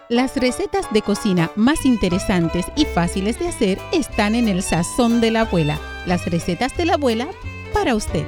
Las recetas de cocina más interesantes y fáciles de hacer están en el Sazón de la Abuela. Las recetas de la abuela para usted.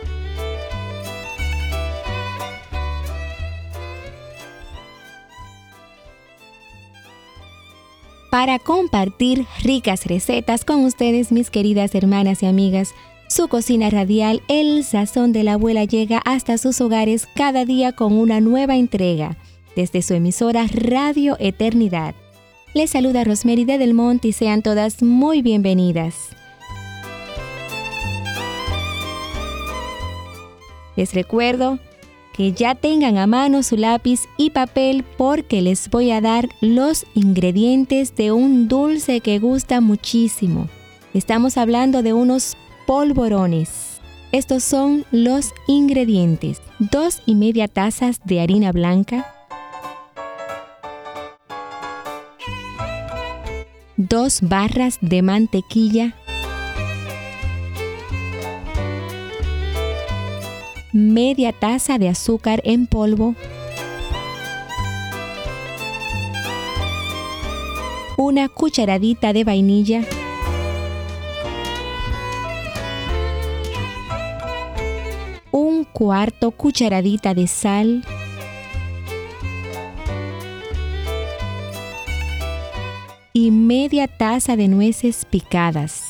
Para compartir ricas recetas con ustedes, mis queridas hermanas y amigas, su cocina radial, El Sazón de la Abuela, llega hasta sus hogares cada día con una nueva entrega, desde su emisora Radio Eternidad. Les saluda Rosemary de Del Monte y sean todas muy bienvenidas. Les recuerdo que ya tengan a mano su lápiz y papel porque les voy a dar los ingredientes de un dulce que gusta muchísimo. Estamos hablando de unos polvorones. Estos son los ingredientes: 2,5 tazas de harina blanca, 2 barras de mantequilla, media taza de azúcar en polvo, una cucharadita de vainilla, un cuarto cucharadita de sal, y media taza de nueces picadas.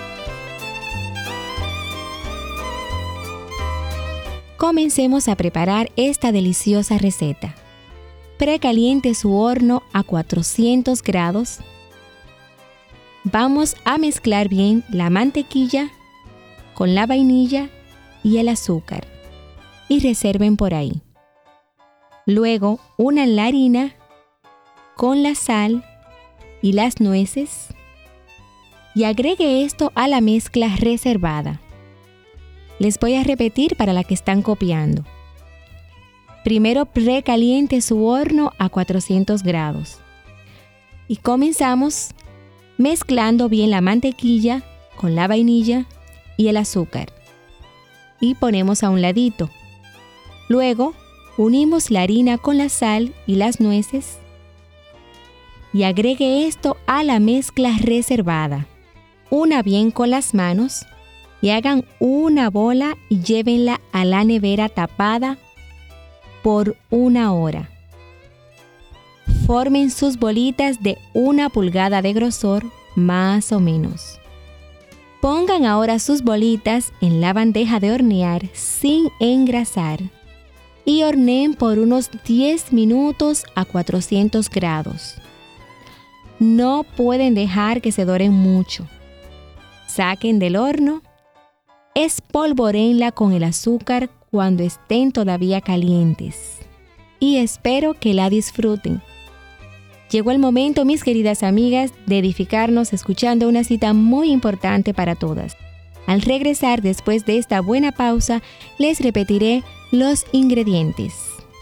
Comencemos a preparar esta deliciosa receta. Precaliente su horno a 400 grados. Vamos a mezclar bien la mantequilla con la vainilla y el azúcar y reserven por ahí. Luego, unan la harina con la sal y las nueces y agregue esto a la mezcla reservada. Les voy a repetir para la que están copiando. Primero precaliente su horno a 400 grados. Y comenzamos mezclando bien la mantequilla con la vainilla y el azúcar. Y ponemos a un ladito. Luego unimos la harina con la sal y las nueces. Y agregue esto a la mezcla reservada. Una bien con las manos. Y hagan una bola y llévenla a la nevera tapada por 1 hora. Formen sus bolitas de 1 pulgada de grosor, más o menos. Pongan ahora sus bolitas en la bandeja de hornear sin engrasar y horneen por unos 10 minutos a 400 grados. No pueden dejar que se doren mucho. Saquen del horno. Espolvoréenla con el azúcar cuando estén todavía calientes. Y espero que la disfruten. Llegó el momento, mis queridas amigas, de edificarnos escuchando una cita muy importante para todas. Al regresar después de esta buena pausa, les repetiré los ingredientes.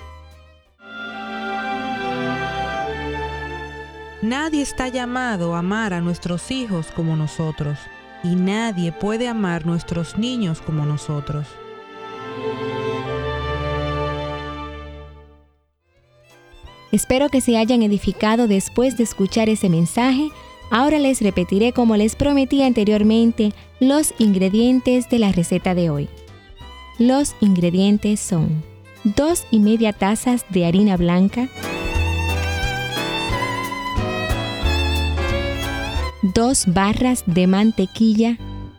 Nadie está llamado a amar a nuestros hijos como nosotros. Y nadie puede amar nuestros niños como nosotros. Espero que se hayan edificado después de escuchar ese mensaje. Ahora les repetiré, como les prometí anteriormente, los ingredientes de la receta de hoy. Los ingredientes son 2,5 tazas de harina blanca, 2 barras de mantequilla,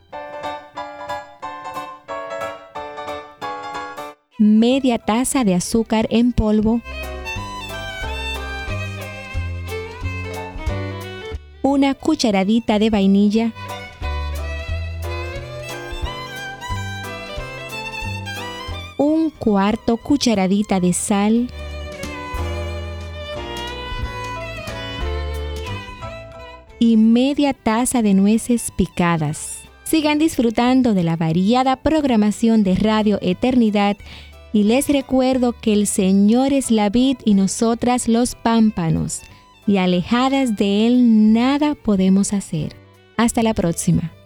media taza de azúcar en polvo, una cucharadita de vainilla, un cuarto cucharadita de sal, y media taza de nueces picadas. Sigan disfrutando de la variada programación de Radio Eternidad y les recuerdo que el Señor es la vid y nosotras los pámpanos, y alejadas de Él nada podemos hacer. Hasta la próxima.